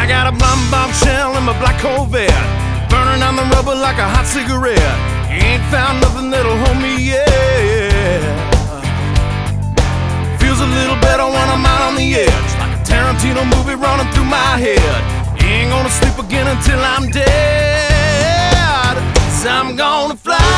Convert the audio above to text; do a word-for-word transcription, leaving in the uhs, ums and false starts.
I got a bomb bombshell in my black Corvette, burning on the rubber like a hot cigarette. Ain't found nothing that'll hold me yet. Feels a little better when I'm out on the edge, like a Tarantino movie running through my head. Ain't gonna sleep again until I'm dead. So I'm gonna fly